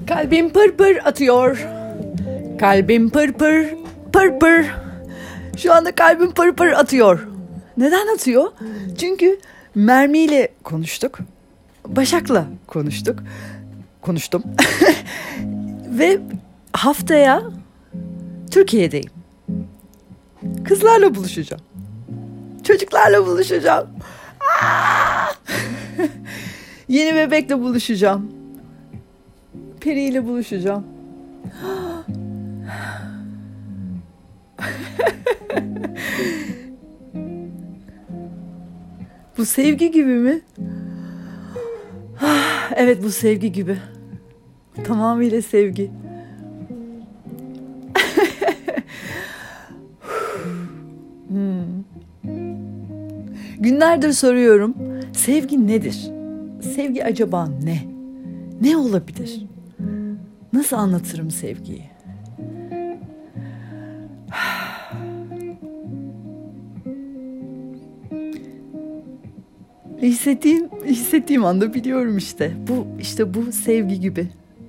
Kalbim pır pır atıyor. Kalbim pır pır pır pır. Şu anda kalbim pır pır atıyor. Neden atıyor? Çünkü Mermi'yle konuştuk. Başak'la konuştum. Ve haftaya Türkiye'deyim. Kızlarla buluşacağım. Çocuklarla buluşacağım. Yeni bebekle buluşacağım. Peri ile buluşacağım. Bu sevgi gibi mi? Evet, bu sevgi gibi. Tamamıyla sevgi. Günlerdir soruyorum. Sevgi nedir? Sevgi acaba ne? Ne olabilir? Nasıl anlatırım sevgiyi? Hissettiğim anda biliyorum işte. Bu sevgi gibi.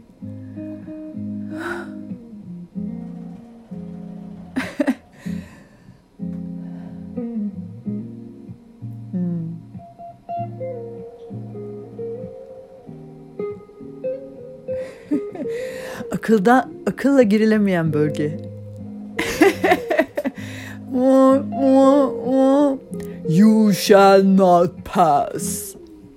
Akılla girilemeyen bölge. You shall not pass.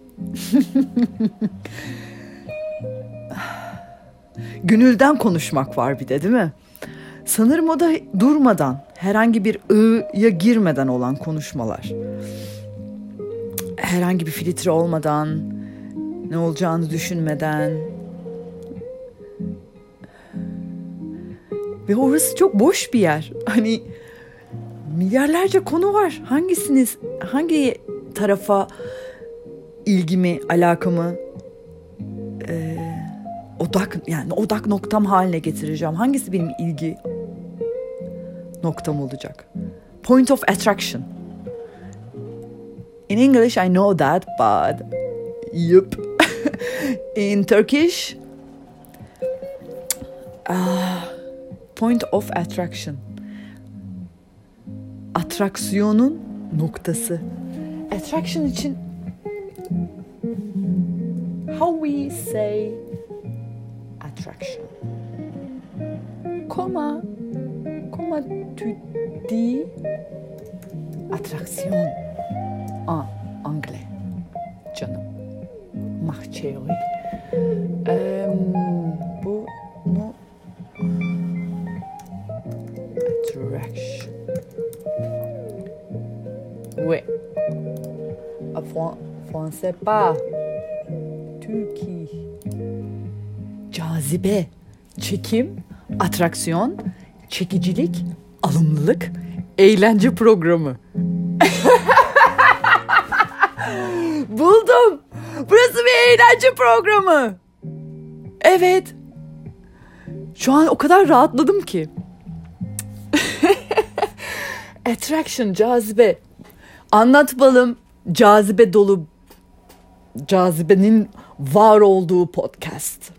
Gönülden konuşmak var bir de, değil mi? Sanırım o da durmadan, herhangi bir ı'ya girmeden olan konuşmalar. Herhangi bir filtre olmadan, ne olacağını düşünmeden. Ve orası çok boş bir yer. Hani milyarlarca konu var. Hangi tarafa ilgimi, alakamı odak noktam haline getireceğim? Hangisi benim ilgi noktam olacak? Point of attraction. In English I know that, but yep. In Turkish point of attraction. Atraksiyonun noktası. Attraction için how we say attraction. Comment tu dis attraction en anglais? Canım. Ma chérie. Bunu attraction. Oui. Français pas. Türkiye. Cazibe, çekim, atraksiyon, çekicilik, alımlılık, eğlence programı. Buldum. Burası bir eğlence programı. Evet. Şu an o kadar rahatladım ki. Attraction, cazibe. Anlat balım, cazibe dolu, cazibenin var olduğu podcast.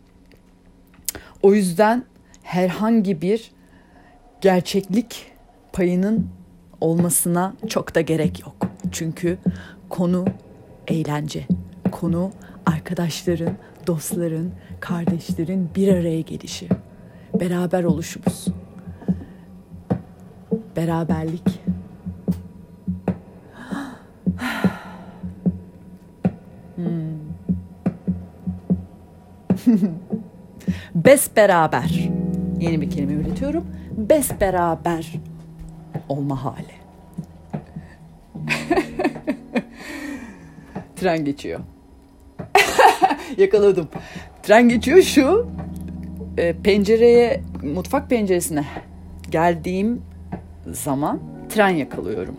O yüzden herhangi bir gerçeklik payının olmasına çok da gerek yok. Çünkü konu eğlence. Konu arkadaşların, dostların, kardeşlerin bir araya gelişi. Beraber oluşumuz. Beraberlik. Besberaber. Yeni bir kelime üretiyorum. Besberaber olma hali. Tren geçiyor. Yakaladım. Tren geçiyor şu. Mutfak penceresine geldiğim zaman tren yakalıyorum.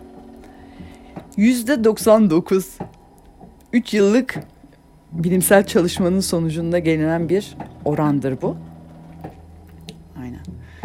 %99 3 yıllık bilimsel çalışmanın sonucunda gelinen bir orandır bu. Aynen.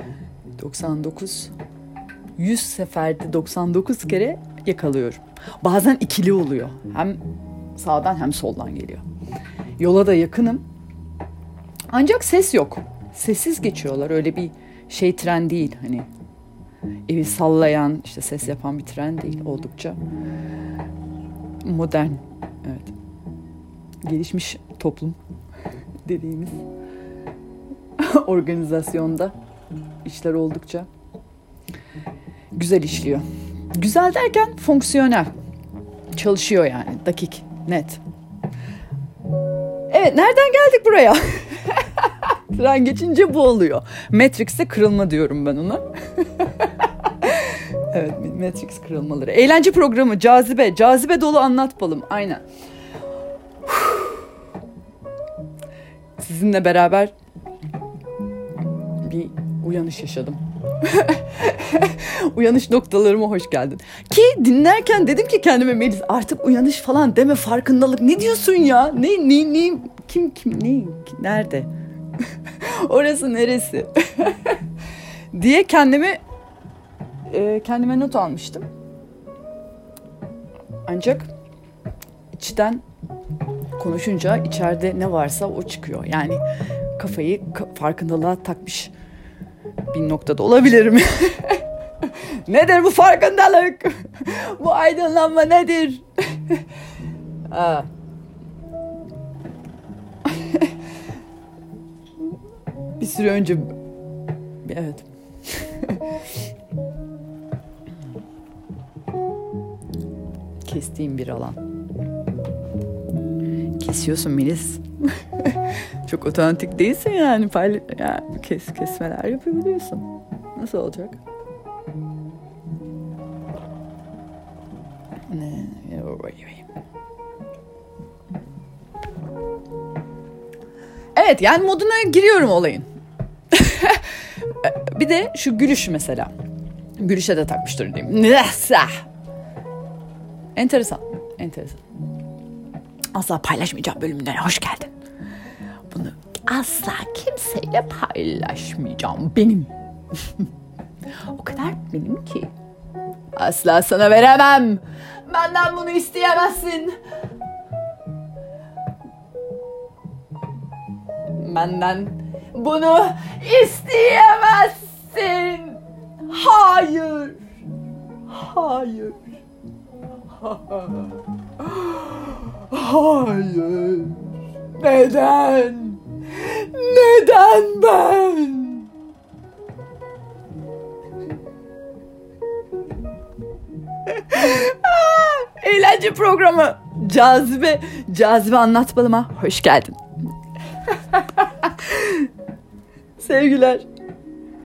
100 seferde 99 kere yakalıyorum. Bazen ikili oluyor. Hem sağdan hem soldan geliyor. Yola da yakınım. Ancak ses yok. Sessiz geçiyorlar. Öyle bir şey tren değil. Hani evi sallayan, işte ses yapan bir tren değil. Oldukça modern. Evet. Gelişmiş toplum dediğimiz organizasyonda işler oldukça güzel işliyor. Güzel derken fonksiyonel. Çalışıyor yani. Dakik, net. Evet, nereden geldik buraya? Tren geçince bu oluyor. Matrix'te kırılma diyorum ben ona. Evet, Matrix kırılmaları. Eğlence programı, cazibe. Cazibe dolu anlat balım. Aynen. Sizinle beraber bir uyanış yaşadım. Uyanış noktalarıma hoş geldin. Ki dinlerken dedim ki kendime, Melis artık uyanış falan deme, farkındalık. Ne diyorsun ya? Ne? Kim? Ne? Nerede? Orası neresi? diye kendime not almıştım. Ancak içten konuşunca içeride ne varsa o çıkıyor. Yani kafayı farkındalığa takmış bir noktada olabilirim. Nedir bu farkındalık? Bu aydınlanma nedir? Bir süre önce evet. Kestiğim bir alan. Kesiyorsun Melis. Çok otantik değilsin yani. Kesmeler yapabiliyorsun. Nasıl olacak? Evet, yani moduna giriyorum olayın. Bir de şu gülüş mesela. Gülüşe de takmıştır diyeyim. Enteresan. Asla paylaşmayacağım bölümlere hoş geldin. Bunu asla kimseyle paylaşmayacağım. Benim. O kadar benim ki. Asla sana veremem. Benden bunu isteyemezsin. Benden bunu isteyemezsin. Hayır. Hayır. Hayır. Neden? Neden ben? Eğlence programı. Cazibe anlat balıma. Hoş geldin. Sevgiler.